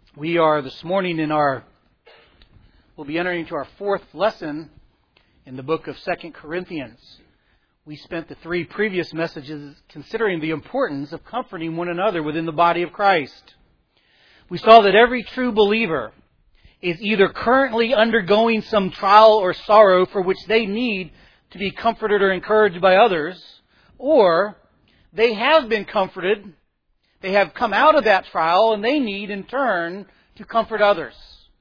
We are this morning we'll be entering into our fourth lesson in the book of 2 Corinthians. We spent the three previous messages considering the importance of comforting one another within the body of Christ. We saw that every true believer is either currently undergoing some trial or sorrow for which they need to be comforted or encouraged by others, or they have been comforted, they have come out of that trial, and they need in turn to comfort others.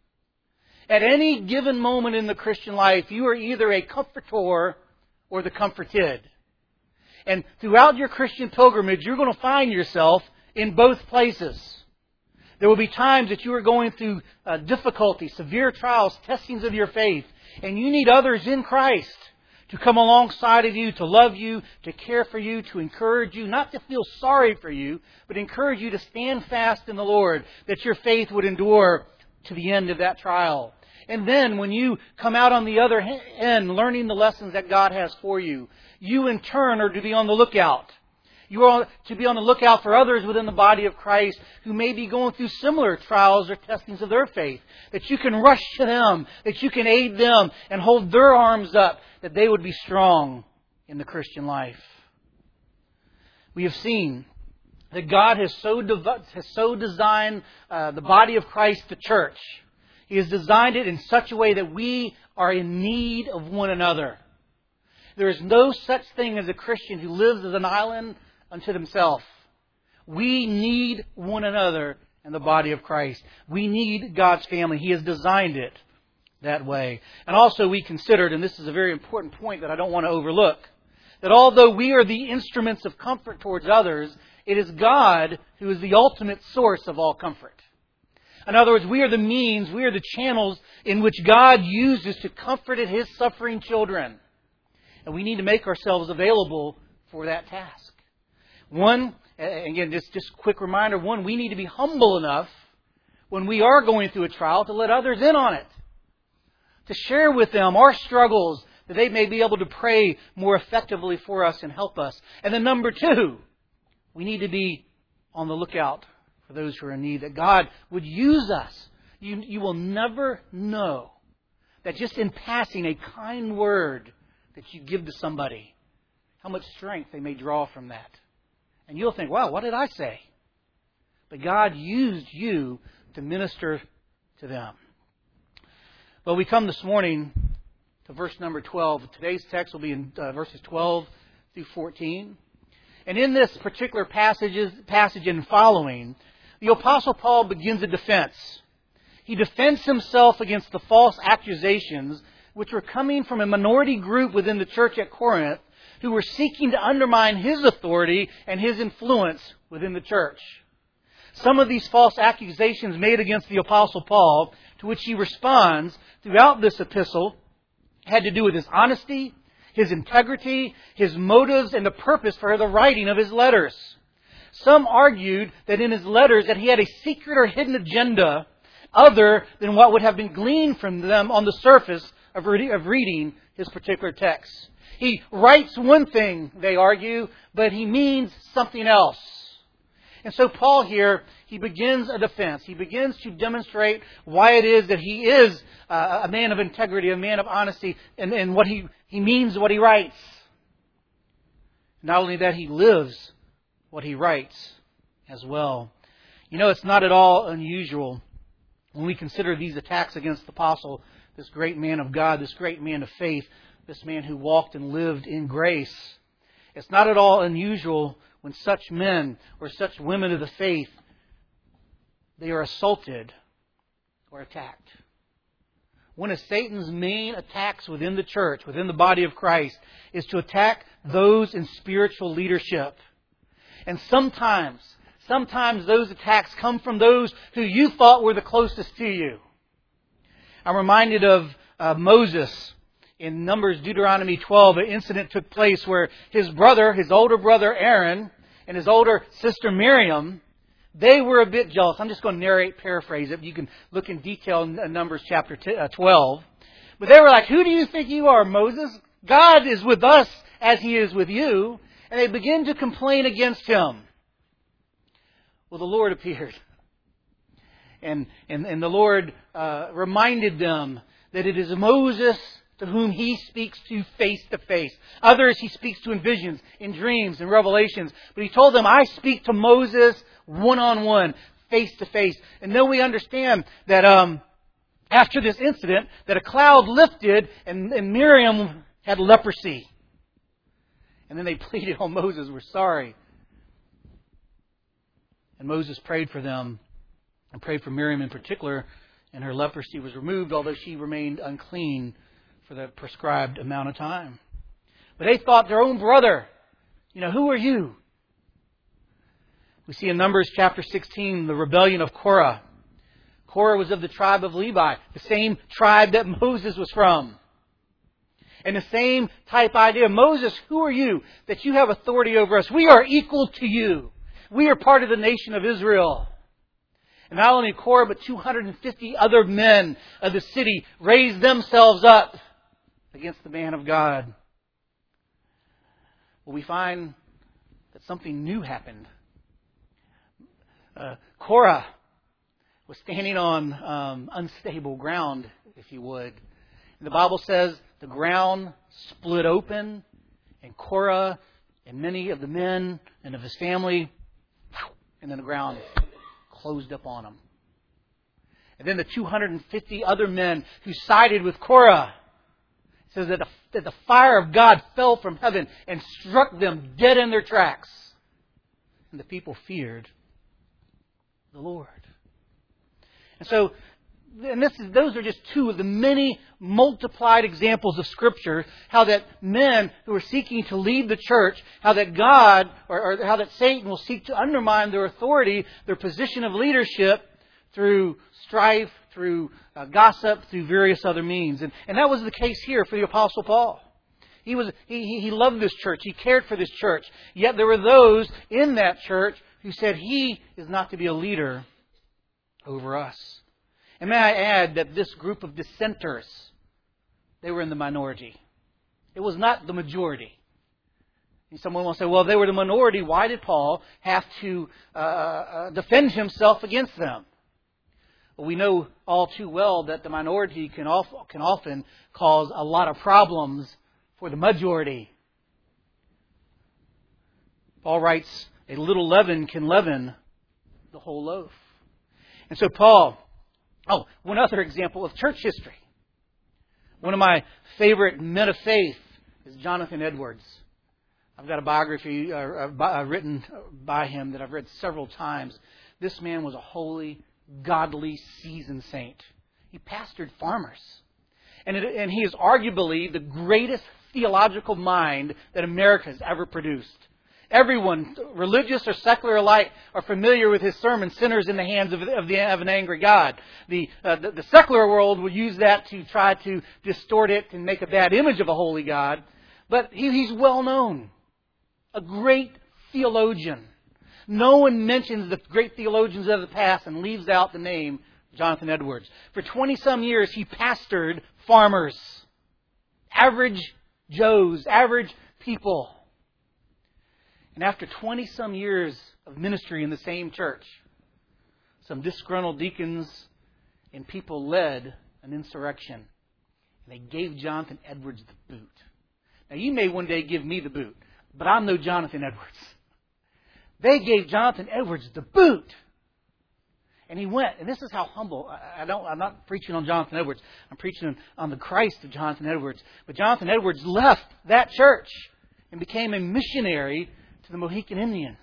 At any given moment in the Christian life, you are either a comforter or the comforted. And throughout your Christian pilgrimage, you're going to find yourself in both places. There will be times that you are going through difficulty, severe trials, testings of your faith, and you need others in Christ to come alongside of you, to love you, to care for you, to encourage you, not to feel sorry for you, but encourage you to stand fast in the Lord, that your faith would endure to the end of that trial. And then when you come out on the other end, learning the lessons that God has for you, you in turn are to be on the lookout. You are to be on the lookout for others within the body of Christ who may be going through similar trials or testings of their faith. That you can rush to them, that you can aid them and hold their arms up, that they would be strong in the Christian life. We have seen that God has so designed the body of Christ, the church. He has designed it in such a way that we are in need of one another. There is no such thing as a Christian who lives as an island unto himself. We need one another in the body of Christ. We need God's family. He has designed it that way. And also we considered, and this is a very important point that I don't want to overlook, that although we are the instruments of comfort towards others, it is God who is the ultimate source of all comfort. In other words, we are the means, we are the channels in which God uses to comfort His suffering children. And we need to make ourselves available for that task. One, again, just a quick reminder, we need to be humble enough when we are going through a trial to let others in on it. To share with them our struggles, that they may be able to pray more effectively for us and help us. And then number two, we need to be on the lookout for those who are in need, that God would use us. You will never know that just in passing a kind word that you give to somebody, how much strength they may draw from that. And you'll think, wow, what did I say? But God used you to minister to them. Well, we come this morning to verse number 12. Today's text will be in verses 12 through 14. And in this particular passage and following, the Apostle Paul begins a defense. He defends himself against the false accusations which were coming from a minority group within the church at Corinth who were seeking to undermine his authority and his influence within the church. Some of these false accusations made against the Apostle Paul, to which he responds throughout this epistle, had to do with his honesty, his integrity, his motives, and the purpose for the writing of his letters. Some argued that in his letters that he had a secret or hidden agenda other than what would have been gleaned from them on the surface of reading his particular text. He writes one thing, they argue, but he means something else. And so Paul here, he begins a defense. He begins to demonstrate why it is that he is a man of integrity, a man of honesty, and what he means what he writes. Not only that, he lives what he writes as well. You know, it's not at all unusual when we consider these attacks against the apostle, this great man of God, this great man of faith, this man who walked and lived in grace. It's not at all unusual when such men or such women of the faith, they are assaulted or attacked. One of Satan's main attacks within the church, within the body of Christ, is to attack those in spiritual leadership. And sometimes those attacks come from those who you thought were the closest to you. I'm reminded of Moses. In Numbers, Deuteronomy 12, an incident took place where his older brother Aaron, and his older sister Miriam, they were a bit jealous. I'm just going to paraphrase it. You can look in detail in Numbers chapter 12. But they were like, who do you think you are, Moses? God is with us as He is with you. And they begin to complain against him. Well, the Lord appeared. And the Lord reminded them that it is Moses to whom He speaks to face. Others He speaks to in visions, in dreams, in revelations. But He told them, I speak to Moses one-on-one, face to face. And then we understand that after this incident, that a cloud lifted and Miriam had leprosy. And then they pleaded, oh Moses, we're sorry. And Moses prayed for them, and prayed for Miriam in particular, and her leprosy was removed, although she remained unclean for the prescribed amount of time. But they thought their own brother, who are you? We see in Numbers chapter 16 the rebellion of Korah. Korah was of the tribe of Levi, the same tribe that Moses was from. And the same type idea. Moses, who are you that you have authority over us? We are equal to you. We are part of the nation of Israel. And not only Korah, but 250 other men of the city raised themselves up against the man of God. Well, we find that something new happened. Korah was standing on unstable ground, if you would. And the Bible says the ground split open, and Korah and many of the men and of his family, and then the ground closed up on him. And then the 250 other men who sided with Korah, it says that the fire of God fell from heaven and struck them dead in their tracks. And the people feared the Lord. And so, those are just two of the many multiplied examples of Scripture, how that men who are seeking to lead the church, how that God, or how that Satan will seek to undermine their authority, their position of leadership, through strife, through gossip, through various other means. And that was the case here for the Apostle Paul. He loved this church. He cared for this church. Yet there were those in that church who said he is not to be a leader over us. And may I add that this group of dissenters, they were in the minority. It was not the majority. And someone will say, well, they were the minority. Why did Paul have to defend himself against them? Well, we know all too well that the minority can often cause a lot of problems for the majority. Paul writes, a little leaven can leaven the whole loaf. And so Paul... one other example of church history. One of my favorite men of faith is Jonathan Edwards. I've got a biography written by him that I've read several times. This man was a holy, godly, seasoned saint. He pastored farmers. And he is arguably the greatest theological mind that America has ever produced. Everyone, religious or secular alike, are familiar with his sermon, Sinners in the Hands of an Angry God. The secular world will use that to try to distort it and make a bad image of a holy God. But he's well known. A great theologian. No one mentions the great theologians of the past and leaves out the name Jonathan Edwards. For 20-some years, he pastored farmers. Average Joes, average people. And after 20-some years of ministry in the same church, some disgruntled deacons and people led an insurrection. And they gave Jonathan Edwards the boot. Now, you may one day give me the boot, but I'm no Jonathan Edwards. They gave Jonathan Edwards the boot. And he went, and this is how humble, I'm not preaching on Jonathan Edwards. I'm preaching on the Christ of Jonathan Edwards. But Jonathan Edwards left that church and became a missionary to the Mohican Indians.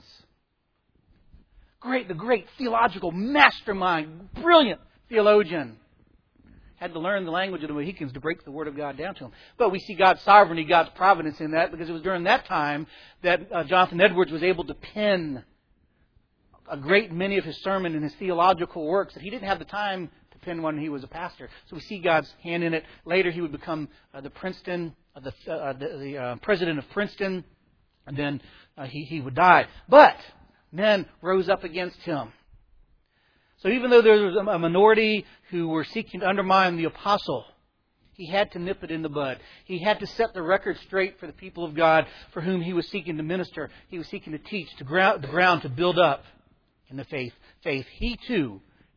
The great theological mastermind, brilliant theologian. Had to learn the language of the Mohicans to break the Word of God down to them. But we see God's sovereignty, God's providence in that, because it was during that time that Jonathan Edwards was able to pen a great many of his sermon and his theological works that he didn't have the time to pen when he was a pastor. So we see God's hand in it. Later he would become the president of Princeton, and then he would die. But men rose up against him. So even though there was a minority who were seeking to undermine the apostle, he had to nip it in the bud. He had to set the record straight for the people of God for whom he was seeking to minister. He was seeking to teach, the ground to build up in the faith. He too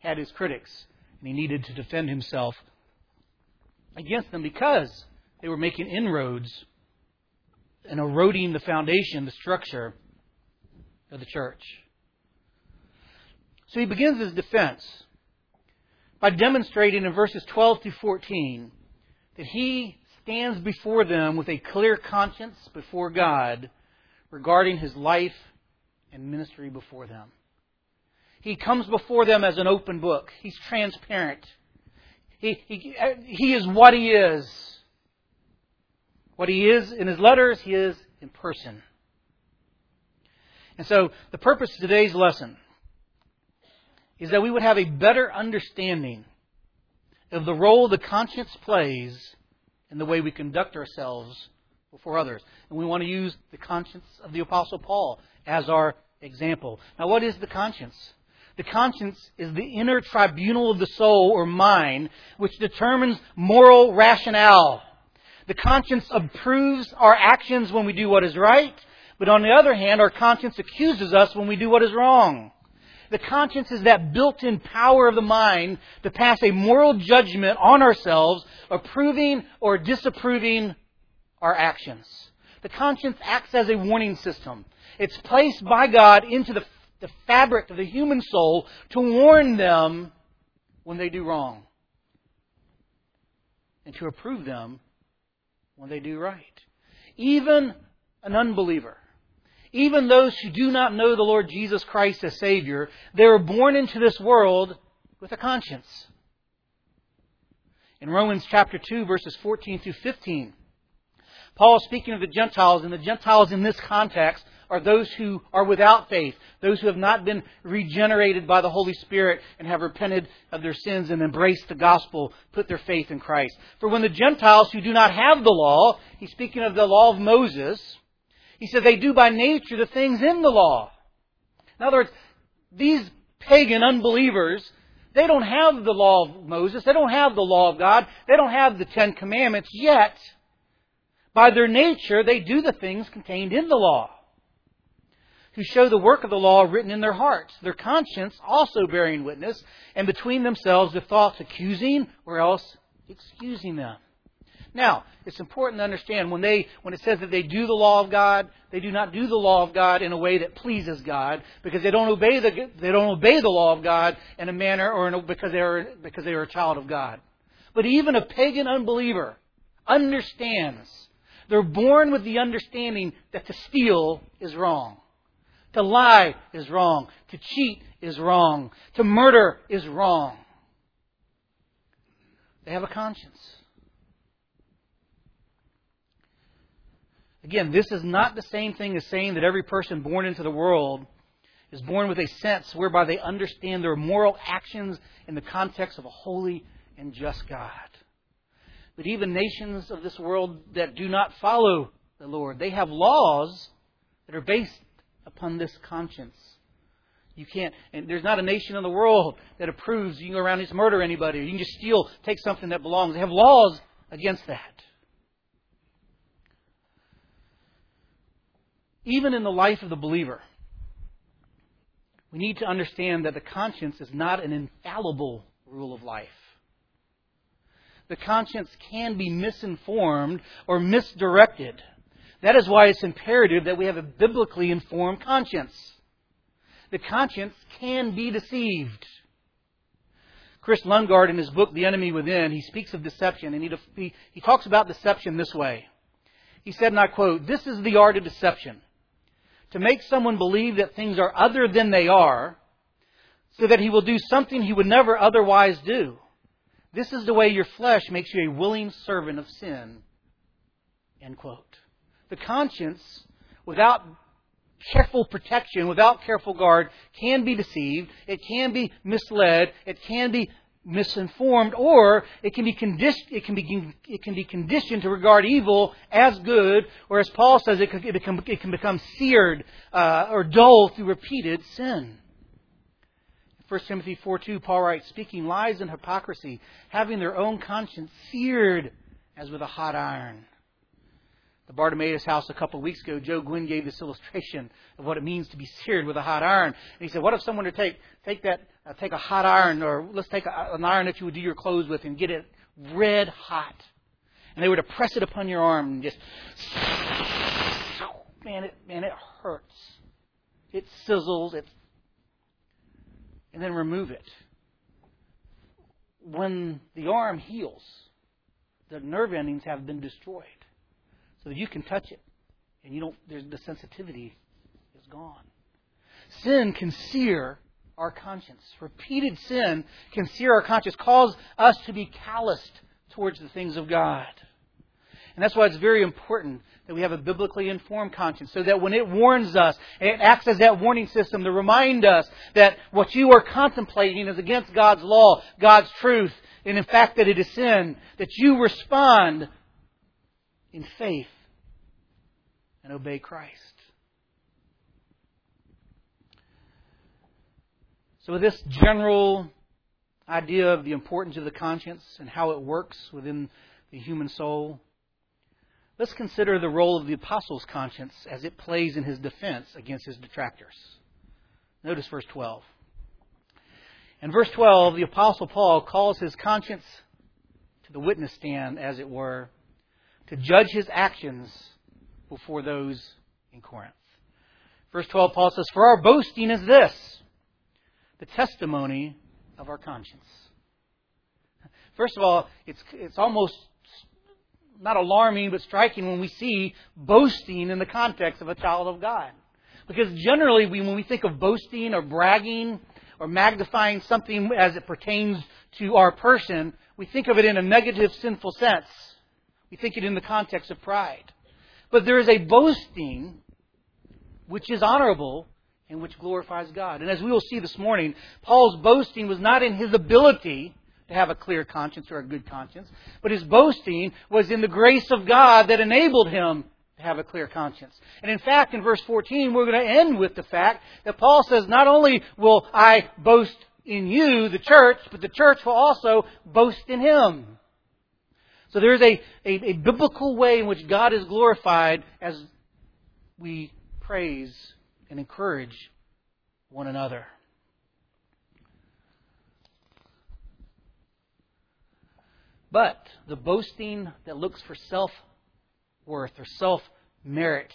had his critics, and he needed to defend himself against them because they were making inroads and eroding the foundation, the structure of the church. So he begins his defense by demonstrating in verses 12 through 14 that he stands before them with a clear conscience before God regarding his life and ministry before them. He comes before them as an open book. He's transparent. He is what he is. What he is in his letters, he is in person. And so the purpose of today's lesson is that we would have a better understanding of the role the conscience plays in the way we conduct ourselves before others. And we want to use the conscience of the Apostle Paul as our example. Now, what is the conscience? The conscience is the inner tribunal of the soul or mind which determines moral rationale. The conscience approves our actions when we do what is right, but on the other hand, our conscience accuses us when we do what is wrong. The conscience is that built-in power of the mind to pass a moral judgment on ourselves, approving or disapproving our actions. The conscience acts as a warning system. It's placed by God into the fabric of the human soul to warn them when they do wrong and to approve them when they do right. Even an unbeliever, even those who do not know the Lord Jesus Christ as Savior, they are born into this world with a conscience. In Romans chapter 2, verses 14 through 15, Paul is speaking of the Gentiles, and the Gentiles in this context are those who are without faith, those who have not been regenerated by the Holy Spirit and have repented of their sins and embraced the gospel, put their faith in Christ. For when the Gentiles who do not have the law, he's speaking of the law of Moses, he said they do by nature the things in the law. In other words, these pagan unbelievers, they don't have the law of Moses, they don't have the law of God, they don't have the Ten Commandments, yet by their nature they do the things contained in the law, who show the work of the law written in their hearts, their conscience also bearing witness, and between themselves the thoughts accusing or else excusing them. Now, it's important to understand when it says that they do the law of God, they do not do the law of God in a way that pleases God, because they don't obey the law of God in a manner because they are a child of God. But even a pagan unbeliever understands. They're born with the understanding that to steal is wrong. To lie is wrong. To cheat is wrong. To murder is wrong. They have a conscience. Again, this is not the same thing as saying that every person born into the world is born with a sense whereby they understand their moral actions in the context of a holy and just God. But even nations of this world that do not follow the Lord, they have laws that are based upon this conscience. And there's not a nation in the world that approves you can go around and just murder anybody, or you can just steal, take something that belongs. They have laws against that. Even in the life of the believer, we need to understand that the conscience is not an infallible rule of life. The conscience can be misinformed or misdirected. That is why it's imperative that we have a biblically informed conscience. The conscience can be deceived. Chris Lundgaard, in his book, The Enemy Within, he speaks of deception, and he talks about deception this way. He said, and I quote, "This is the art of deception. To make someone believe that things are other than they are, so that he will do something he would never otherwise do. This is the way your flesh makes you a willing servant of sin." End quote. The conscience, without careful protection, without careful guard, can be deceived, it can be misled, it can be misinformed, or it can be conditioned to regard evil as good, or as Paul says, it can become seared or dull through repeated sin. 1 Timothy 4:2, Paul writes, "Speaking lies and hypocrisy, having their own conscience seared as with a hot iron." The Bartimaeus house a couple of weeks ago, Joe Gwynn gave this illustration of what it means to be seared with a hot iron. And he said, what if someone were to take that take a hot iron, or let's take an iron that you would do your clothes with and get it red hot. And they were to press it upon your arm and just, man, it hurts. It sizzles, and then remove it. When the arm heals, the nerve endings have been destroyed, so that you can touch it, and the sensitivity is gone. Sin can sear our conscience. Repeated sin can sear our conscience, cause us to be calloused towards the things of God. And that's why it's very important that we have a biblically informed conscience, so that when it warns us, it acts as that warning system to remind us that what you are contemplating is against God's law, God's truth, and in fact that it is sin, that you respond in faith and obey Christ. So with this general idea of the importance of the conscience and how it works within the human soul, let's consider the role of the apostle's conscience as it plays in his defense against his detractors. Notice verse 12. In verse 12, the apostle Paul calls his conscience to the witness stand, as it were, to judge his actions before those in Corinth. Verse 12, Paul says, "For our boasting is this, the testimony of our conscience." First of all, it's almost not alarming, but striking when we see boasting in the context of a child of God. Because generally, when we think of boasting or bragging or magnifying something as it pertains to our person, we think of it in a negative, sinful sense. We think it in the context of pride. But there is a boasting which is honorable and which glorifies God. And as we will see this morning, Paul's boasting was not in his ability to have a clear conscience or a good conscience, but his boasting was in the grace of God that enabled him to have a clear conscience. And in fact, in verse 14, we're going to end with the fact that Paul says, not only will I boast in you, the church, but the church will also boast in him. So there's a biblical way in which God is glorified as we praise and encourage one another. But the boasting that looks for self-worth or self-merit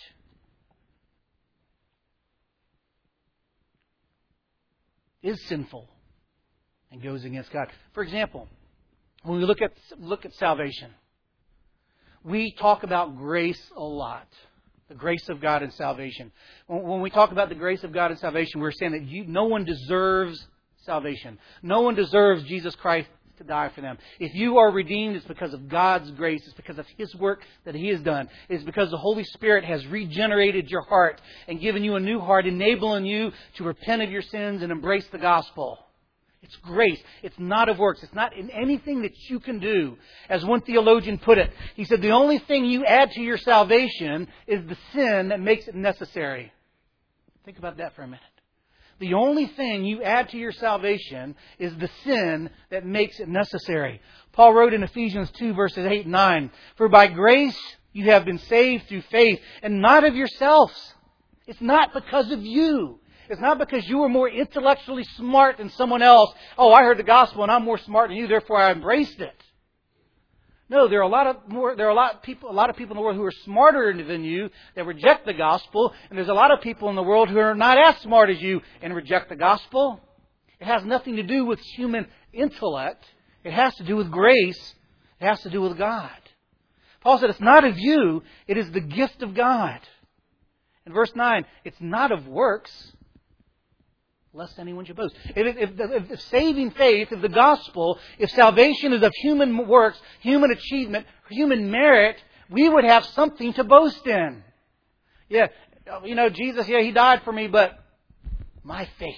is sinful and goes against God. For example, when we look at salvation, we talk about grace a lot. The grace of God in salvation. When we talk about the grace of God in salvation, we're saying that no one deserves salvation. No one deserves Jesus Christ to die for them. If you are redeemed, it's because of God's grace. It's because of His work that He has done. It's because the Holy Spirit has regenerated your heart and given you a new heart, enabling you to repent of your sins and embrace the gospel. It's grace. It's not of works. It's not in anything that you can do. As one theologian put it, he said, the only thing you add to your salvation is the sin that makes it necessary. Think about that for a minute. The only thing you add to your salvation is the sin that makes it necessary. Paul wrote in Ephesians 2 verses 8 and 9, "For by grace you have been saved through faith, and not of yourselves." It's not because of you. It's not because you were more intellectually smart than someone else. Oh, I heard the gospel and I'm more smart than you, therefore I embraced it. No, there are a lot of people in the world who are smarter than you that reject the gospel, and there's a lot of people in the world who are not as smart as you and reject the gospel. It has nothing to do with human intellect. It has to do with grace. It has to do with God. Paul said it's not of you, it is the gift of God. In verse 9, it's not of works, lest anyone should boast. If saving faith, if the gospel, if salvation is of human works, human achievement, human merit, we would have something to boast in. Yeah, Jesus, He died for me, but my faith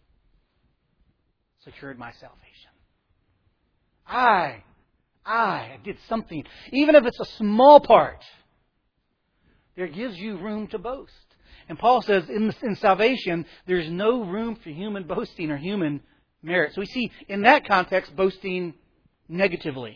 secured my salvation. I did something, even if it's a small part, there gives you room to boast. And Paul says in salvation, there's no room for human boasting or human merit. So we see in that context boasting negatively.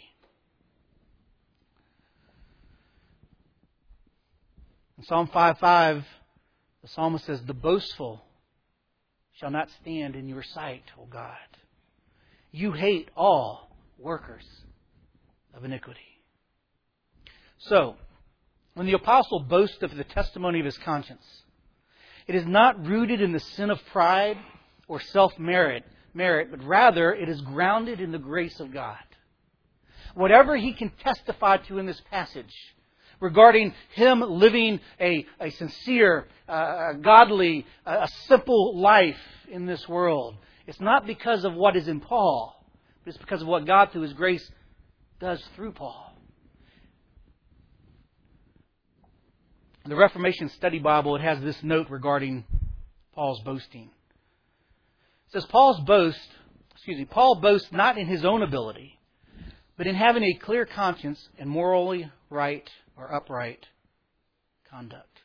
In Psalm 5:5, the psalmist says, "The boastful shall not stand in your sight, O God. You hate all workers of iniquity. So, when the apostle boasts of the testimony of his conscience, it is not rooted in the sin of pride or self-merit, but rather it is grounded in the grace of God. Whatever he can testify to in this passage regarding him living a sincere, godly, a simple life in this world, it's not because of what is in Paul, but it's because of what God through His grace does through Paul. In the Reformation Study Bible, it has this note regarding Paul's boasting. It says, Paul boasts not in his own ability, but in having a clear conscience and morally right or upright conduct.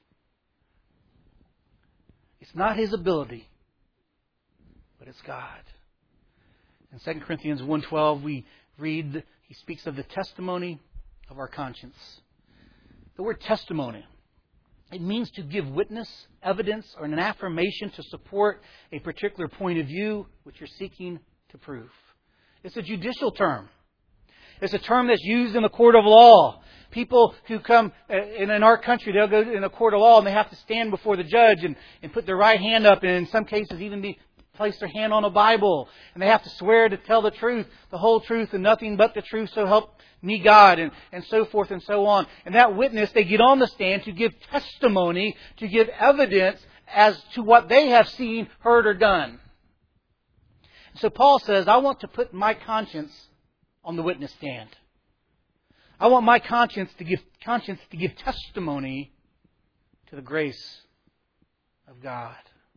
It's not his ability, but it's God. In 2 Corinthians 1:12, we read, he speaks of the testimony of our conscience. The word testimony, it means to give witness, evidence, or an affirmation to support a particular point of view which you're seeking to prove. It's a judicial term. It's a term that's used in the court of law. People who come in our country, they'll go in a court of law and they have to stand before the judge and put their right hand up, and in some cases even place their hand on a Bible. And they have to swear to tell the truth, the whole truth, and nothing but the truth, so help me God, and so forth and so on. And that witness, they get on the stand to give testimony, to give evidence as to what they have seen, heard, or done. So Paul says, I want to put my conscience on the witness stand. I want my conscience to give testimony to the grace of God.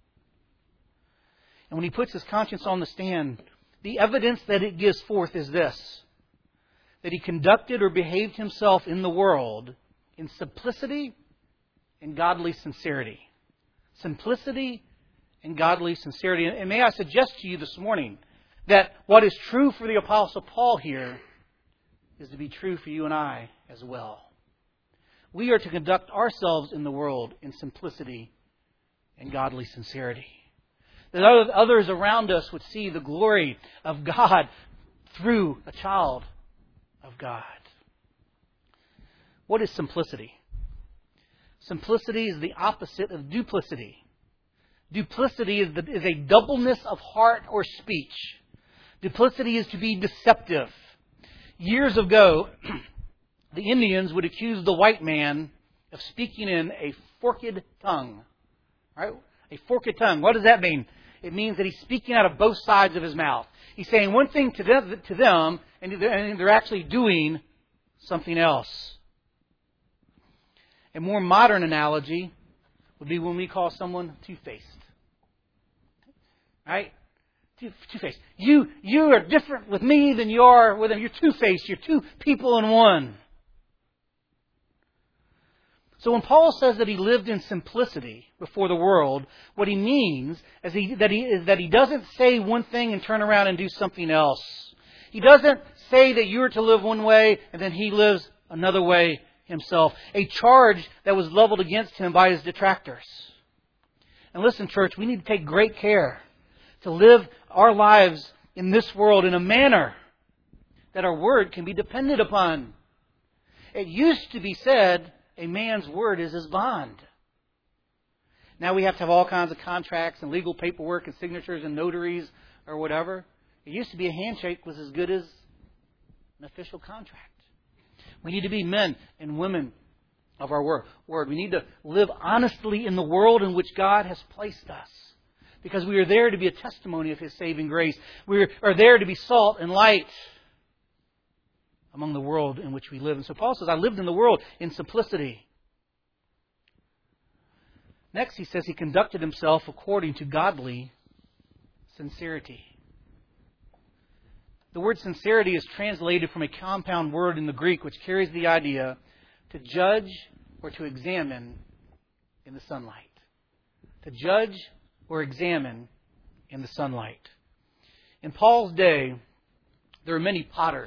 And when he puts his conscience on the stand, the evidence that it gives forth is this: that he conducted or behaved himself in the world in simplicity and godly sincerity. Simplicity and godly sincerity. And may I suggest to you this morning that what is true for the Apostle Paul here is to be true for you and I as well. We are to conduct ourselves in the world in simplicity and godly sincerity, that others around us would see the glory of God through a child of God. What is simplicity? Simplicity is the opposite of duplicity. Duplicity is a doubleness of heart or speech. Duplicity is to be deceptive. Years ago, the Indians would accuse the white man of speaking in a forked tongue. Right? A forked tongue. What does that mean? It means that he's speaking out of both sides of his mouth. He's saying one thing to them, and they're actually doing something else. A more modern analogy would be when we call someone two-faced. Right? Two-faced. You are different with me than you are with them. You're two-faced. You're two people in one. So when Paul says that he lived in simplicity before the world, what he means is that he doesn't say one thing and turn around and do something else. He doesn't say that you're to live one way and then he lives another way himself. A charge that was leveled against him by his detractors. And listen, church, we need to take great care to live our lives in this world in a manner that our word can be depended upon. It used to be said, a man's word is his bond. Now we have to have all kinds of contracts and legal paperwork and signatures and notaries or whatever. It used to be a handshake was as good as an official contract. We need to be men and women of our word. We need to live honestly in the world in which God has placed us, because we are there to be a testimony of His saving grace. We are there to be salt and light among the world in which we live. And so Paul says, I lived in the world in simplicity. Next, he says he conducted himself according to godly sincerity. The word sincerity is translated from a compound word in the Greek which carries the idea to judge or to examine in the sunlight. To judge or examine in the sunlight. In Paul's day, there were many potters.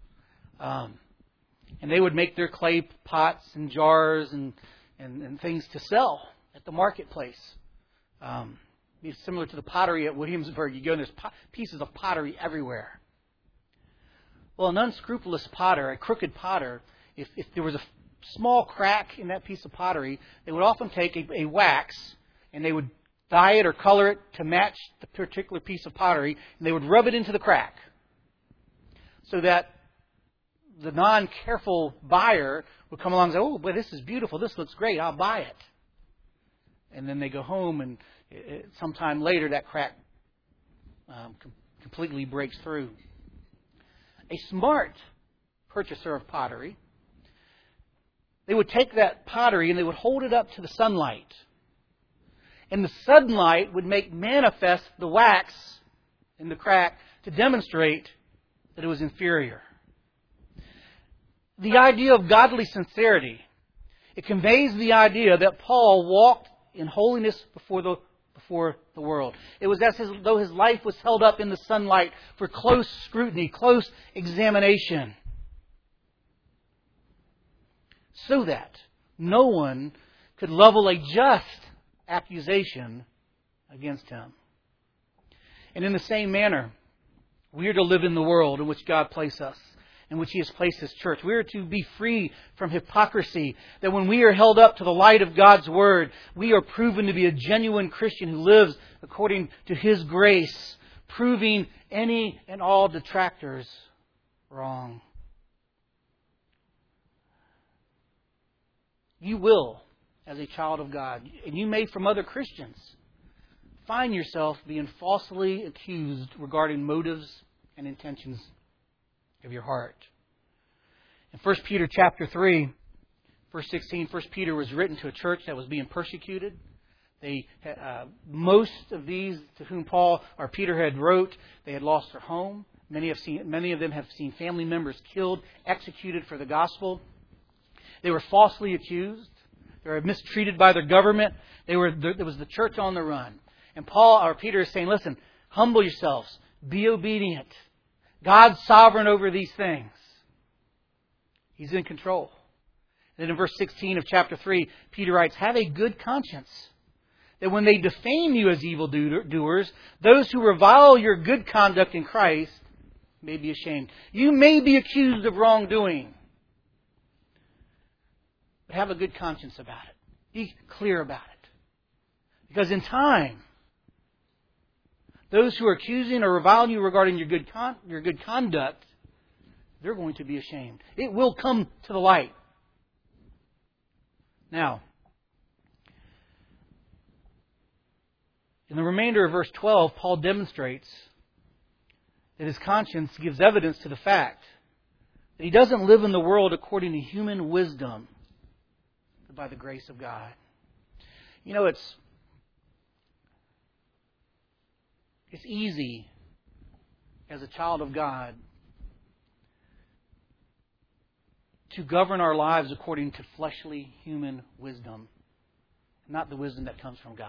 And they would make their clay pots and jars and things to sell at the marketplace. be similar to the pottery at Williamsburg. You go and there's pieces of pottery everywhere. Well, an unscrupulous potter, a crooked potter, if there was a small crack in that piece of pottery, they would often take a wax and they would dye it or color it to match the particular piece of pottery, and they would rub it into the crack so that the non-careful buyer would come along and say, oh, boy, this is beautiful. This looks great. I'll buy it. And then they go home, and sometime later that crack completely breaks through. A smart purchaser of pottery, they would take that pottery and they would hold it up to the sunlight. And the sunlight would make manifest the wax in the crack to demonstrate that it was inferior. The idea of godly sincerity, it conveys the idea that Paul walked in holiness before the world. It was as though his life was held up in the sunlight for close scrutiny, close examination, so that no one could level a just accusation against him. And in the same manner, we are to live in the world in which God placed us, in which He has placed His church. We are to be free from hypocrisy, that when we are held up to the light of God's Word, we are proven to be a genuine Christian who lives according to His grace, proving any and all detractors wrong. You will, as a child of God, and you may from other Christians, find yourself being falsely accused regarding motives and intentions of your heart. In 1 Peter chapter 3, verse 16, 1 Peter was written to a church that was being persecuted. Most of these to whom Paul or Peter had wrote, they had lost their home. Many of them have seen family members killed, executed for the gospel. They were falsely accused. They were mistreated by their government. There was the church on the run. And Paul or Peter is saying, listen, humble yourselves. Be obedient. God's sovereign over these things. He's in control. And then in verse 16 of chapter 3, Peter writes, have a good conscience, that when they defame you as evildoers, those who revile your good conduct in Christ may be ashamed. You may be accused of wrongdoing, but have a good conscience about it. Be clear about it. Because in time, those who are accusing or reviling you regarding your good conduct, they're going to be ashamed. It will come to the light. Now, in the remainder of verse 12, Paul demonstrates that his conscience gives evidence to the fact that he doesn't live in the world according to human wisdom, but by the grace of God. You know, it's easy as a child of God to govern our lives according to fleshly human wisdom, not the wisdom that comes from God.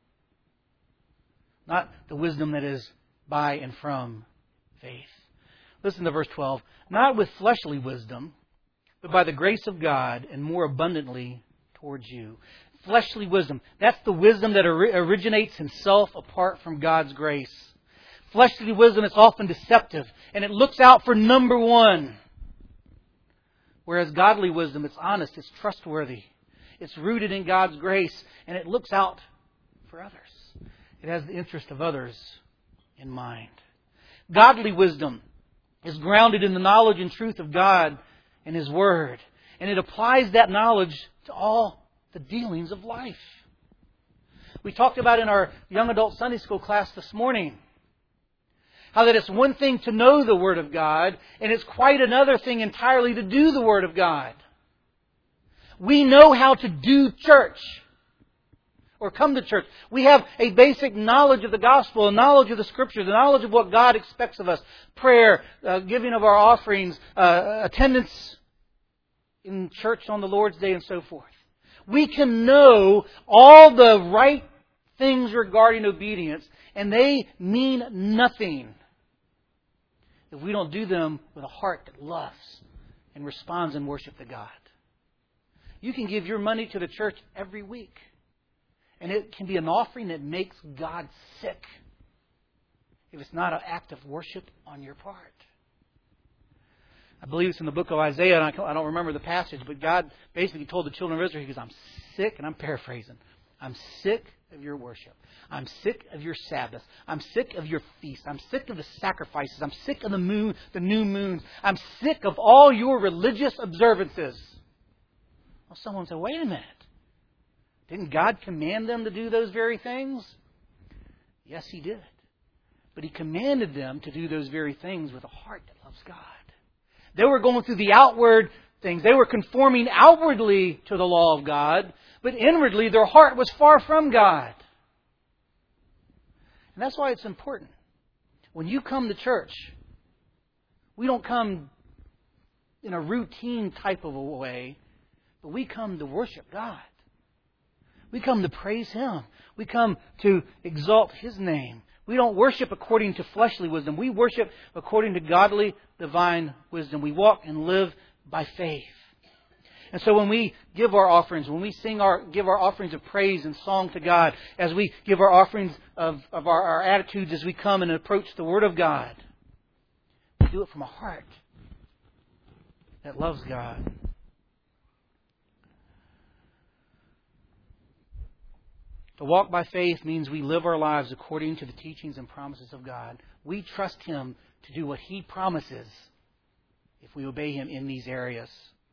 Not the wisdom that is by and from faith. Listen to verse 12. Not with fleshly wisdom, but by the grace of God and more abundantly towards you. Fleshly wisdom. That's the wisdom that originates in self apart from God's grace. Fleshly wisdom is often deceptive, and it looks out for number one. Whereas godly wisdom, it's honest, it's trustworthy. It's rooted in God's grace, and it looks out for others. It has the interest of others in mind. Godly wisdom is grounded in the knowledge and truth of God and His Word. And it applies that knowledge to all the dealings of life. We talked about in our young adult Sunday school class this morning how that it's one thing to know the Word of God, and it's quite another thing entirely to do the Word of God. We know how to do church or come to church. We have a basic knowledge of the gospel, a knowledge of the Scripture, the knowledge of what God expects of us. Prayer, giving of our offerings, attendance in church on the Lord's Day, and so forth. We can know all the right things regarding obedience, and they mean nothing if we don't do them with a heart that loves and responds in worship to God. You can give your money to the church every week. And it can be an offering that makes God sick if it's not an act of worship on your part. I believe it's in the book of Isaiah, and I don't remember the passage, but God basically told the children of Israel, He goes, I'm sick, and I'm paraphrasing, I'm sick of your worship. I'm sick of your Sabbath. I'm sick of your feasts. I'm sick of the sacrifices. I'm sick of the new moons. I'm sick of all your religious observances. Well, someone said, wait a minute. Didn't God command them to do those very things? Yes, He did. But He commanded them to do those very things with a heart that loves God. They were going through the outward things. They were conforming outwardly to the law of God, but inwardly their heart was far from God. And that's why it's important. When you come to church, we don't come in a routine type of a way, but we come to worship God. We come to praise Him. We come to exalt His name. We don't worship according to fleshly wisdom. We worship according to godly, divine wisdom. We walk and live by faith. And so when we give our offerings, when we give our offerings of praise and song to God, as we give our offerings of our attitudes as we come and approach the Word of God, we do it from a heart that loves God. To walk by faith means we live our lives according to the teachings and promises of God. We trust Him to do what He promises if we obey Him in these areas.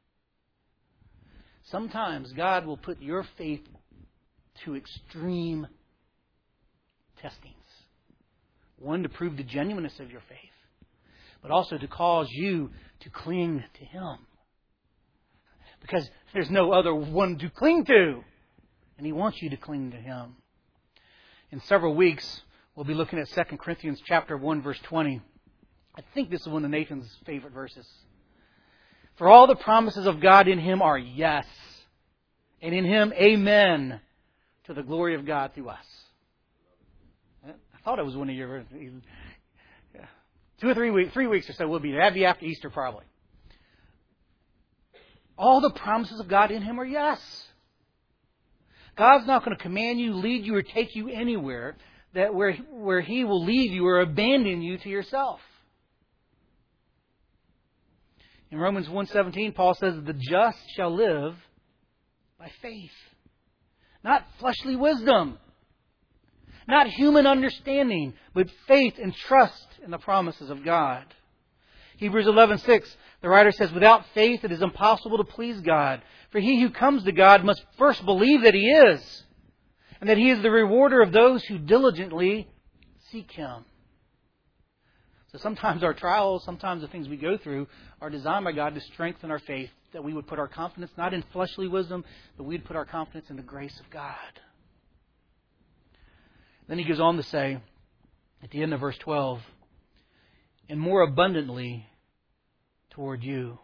Sometimes God will put your faith to extreme testings. One, to prove the genuineness of your faith, but also to cause you to cling to Him. Because there's no other one to cling to. And He wants you to cling to Him. In several weeks, we'll be looking at 2 Corinthians chapter 1, verse 20. I think this is one of Nathan's favorite verses. For all the promises of God in Him are yes, and in Him amen, to the glory of God through us. I thought it was one of your... 2 or 3 weeks, 3 weeks or so will be. That'd be after Easter probably. All the promises of God in Him are yes. God's not going to command you, lead you, or take you anywhere that where He will leave you or abandon you to yourself. In Romans 1:17, Paul says, the just shall live by faith. Not fleshly wisdom. Not human understanding, but faith and trust in the promises of God. Hebrews 11:6, the writer says, without faith it is impossible to please God. For he who comes to God must first believe that He is, and that He is the rewarder of those who diligently seek Him. So sometimes our trials, sometimes the things we go through are designed by God to strengthen our faith, that we would put our confidence not in fleshly wisdom, but we'd put our confidence in the grace of God. Then he goes on to say, at the end of verse 12, and more abundantly toward you.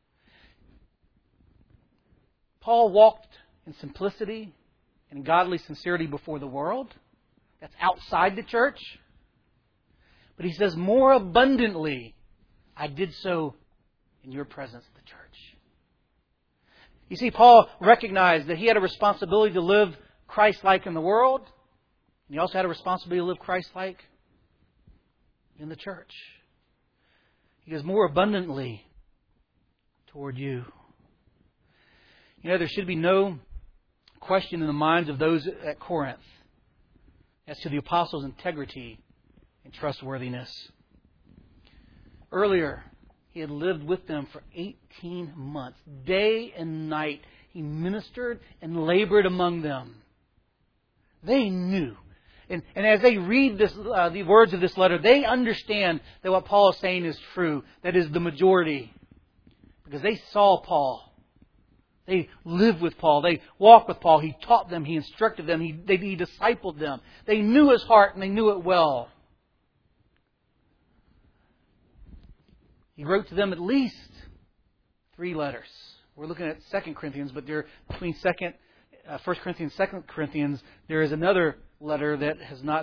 Paul walked in simplicity and godly sincerity before the world. That's outside the church. But he says, more abundantly, I did so in your presence, the church. You see, Paul recognized that he had a responsibility to live Christ-like in the world. And he also had a responsibility to live Christ-like in the church. He goes, more abundantly toward you. You know, there should be no question in the minds of those at Corinth as to the apostles' integrity and trustworthiness. Earlier, he had lived with them for 18 months. Day and night, he ministered and labored among them. They knew. And as they read the words of this letter, they understand that what Paul is saying is true. That is the majority. Because they saw Paul. They lived with Paul. They walked with Paul. He taught them. He instructed them. He discipled them. They knew his heart and they knew it well. He wrote to them at least 3 letters. We're looking at 2 Corinthians, but they're between 1 Corinthians, 2 Corinthians, there is another letter that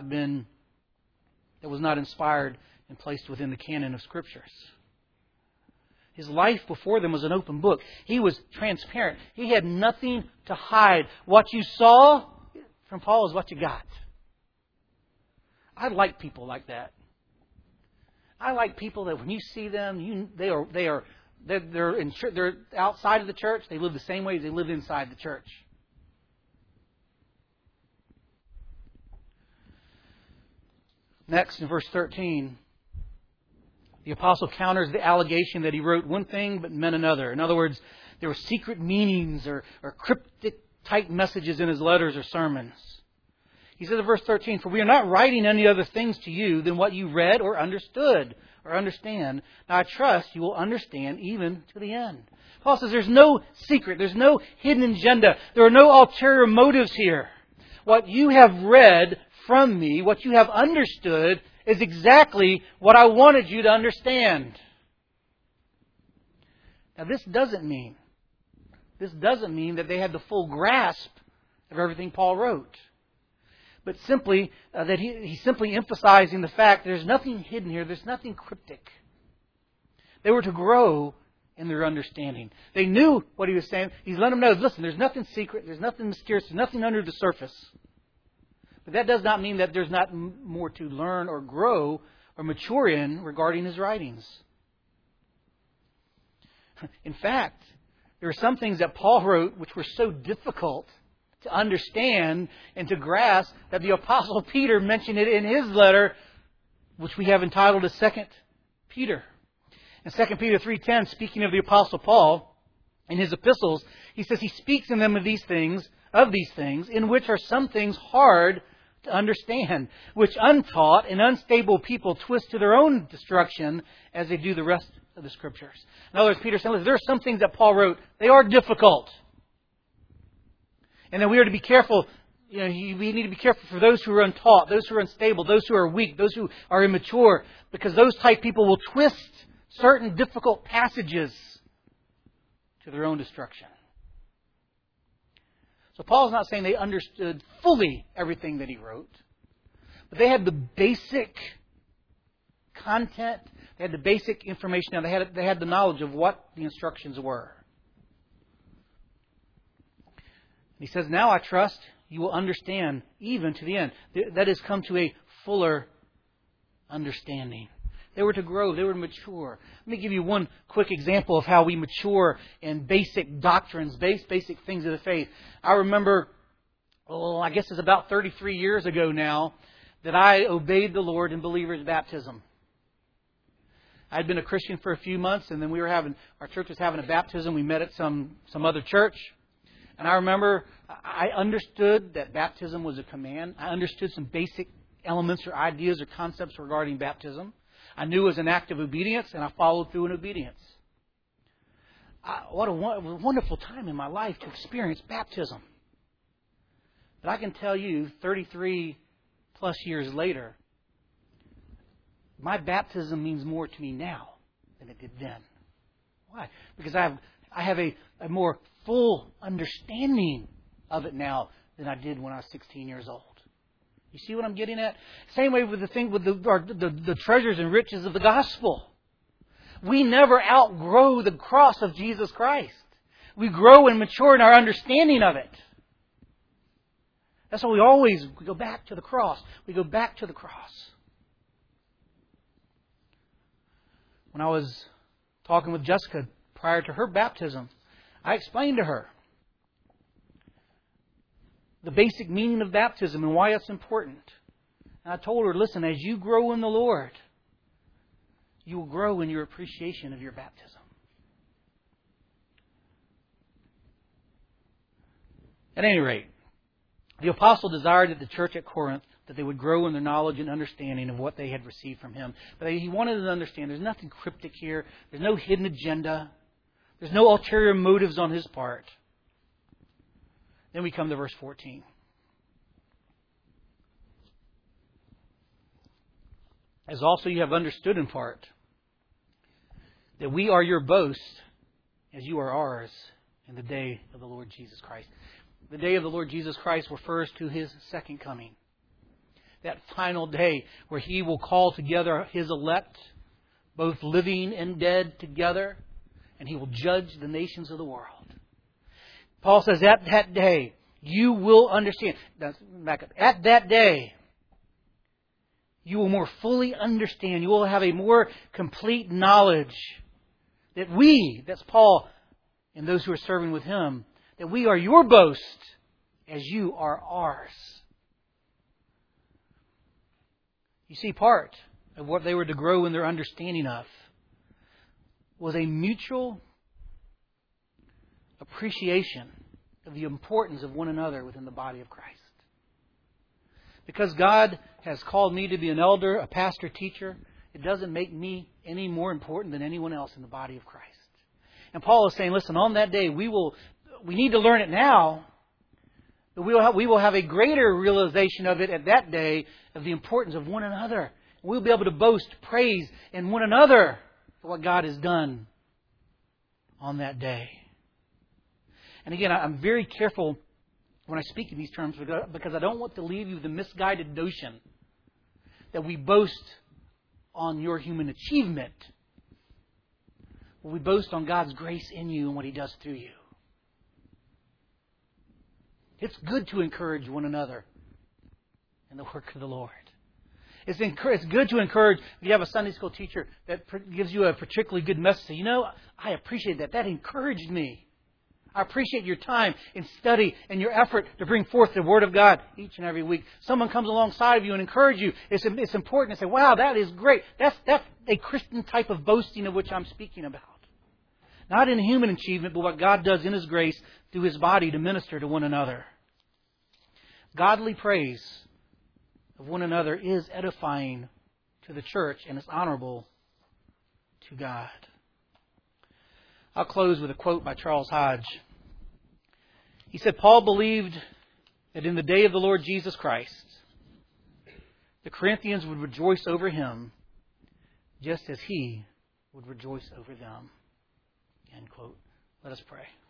was not inspired and placed within the canon of Scriptures. His life before them was an open book. He was transparent. He had nothing to hide. What you saw from Paul is what you got. I like people like that. I like people that when you see them, they're outside of the church. They live the same way as they live inside the church. Next, in verse 13, the apostle counters the allegation that he wrote one thing but meant another. In other words, there were secret meanings or cryptic type messages in his letters or sermons. He says in verse 13, "For we are not writing any other things to you than what you read or understood or understand. Now I trust you will understand even to the end." Paul says there's no secret. There's no hidden agenda. There are no ulterior motives here. What you have read from me, what you have understood, is exactly what I wanted you to understand. Now this doesn't mean that they had the full grasp of everything Paul wrote. But simply that he's simply emphasizing the fact there's nothing hidden here. There's nothing cryptic. They were to grow in their understanding. They knew what he was saying. He's letting them know, listen, there's nothing secret. There's nothing mysterious. There's nothing under the surface. But that does not mean that there's not more to learn or grow or mature in regarding his writings. In fact, there are some things that Paul wrote which were so difficult to understand and to grasp that the Apostle Peter mentioned it in his letter, which we have entitled as 2 Peter. In 2 Peter 3:10, speaking of the Apostle Paul, in his epistles, he says he speaks in them of these things, in which are some things hard to understand, which untaught and unstable people twist to their own destruction as they do the rest of the Scriptures. In other words, Peter said, there are some things that Paul wrote, they are difficult. And then we are to be careful. We need to be careful for those who are untaught, those who are unstable, those who are weak, those who are immature, because those type people will twist certain difficult passages to their own destruction. So Paul's not saying they understood fully everything that he wrote, but they had the basic content, they had the basic information, and they had the knowledge of what the instructions were. He says, now I trust you will understand even to the end. That is, come to a fuller understanding. They were to grow. They were to mature. Let me give you one quick example of how we mature in basic doctrines, basic things of the faith. I remember, I guess it's about 33 years ago now, that I obeyed the Lord in believer's baptism. I had been a Christian for a few months, and then our church was having a baptism. We met at some other church. And I remember I understood that baptism was a command. I understood some basic elements or ideas or concepts regarding baptism. I knew it was an act of obedience, and I followed through in obedience. What a wonderful time in my life to experience baptism. But I can tell you, 33 plus years later, my baptism means more to me now than it did then. Why? Because I have a more full understanding of it now than I did when I was 16 years old. You see what I'm getting at? Same way with the treasures and riches of the gospel. We never outgrow the cross of Jesus Christ. We grow and mature in our understanding of it. That's why we go back to the cross. We go back to the cross. When I was talking with Jessica prior to her baptism, I explained to her the basic meaning of baptism and why it's important. And I told her, listen, as you grow in the Lord, you will grow in your appreciation of your baptism. At any rate, the apostle desired that the church at Corinth, that they would grow in their knowledge and understanding of what they had received from him. But he wanted them to understand there's nothing cryptic here. There's no hidden agenda. There's no ulterior motives on his part. Then we come to verse 14. As also you have understood in part, that we are your boast, as you are ours, in the day of the Lord Jesus Christ. The day of the Lord Jesus Christ refers to His second coming. That final day where He will call together His elect, both living and dead together, and He will judge the nations of the world. Paul says, at that day, you will understand. Now, back up. At that day, you will more fully understand. You will have a more complete knowledge that we, that's Paul and those who are serving with him, that we are your boast as you are ours. You see, part of what they were to grow in their understanding of was a mutual appreciation of the importance of one another within the body of Christ. Because God has called me to be an elder, a pastor, teacher, it doesn't make me any more important than anyone else in the body of Christ. And Paul is saying, listen, on that day, we need to learn it now, but we will have a greater realization of it at that day, of the importance of one another. We'll be able to boast praise in one another for what God has done on that day. And again, I'm very careful when I speak in these terms because I don't want to leave you with the misguided notion that we boast on your human achievement. We boast on God's grace in you and what He does through you. It's good to encourage one another in the work of the Lord. It's good to encourage. If you have a Sunday school teacher that gives you a particularly good message, you know, I appreciate that. That encouraged me. I appreciate your time in study and your effort to bring forth the Word of God each and every week. Someone comes alongside of you and encourages you. It's important to say, wow, that is great. That's a Christian type of boasting of which I'm speaking about. Not in human achievement, but what God does in His grace through His body to minister to one another. Godly praise of one another is edifying to the church and is honorable to God. I'll close with a quote by Charles Hodge. He said, Paul believed that in the day of the Lord Jesus Christ, the Corinthians would rejoice over him just as he would rejoice over them. End quote. Let us pray.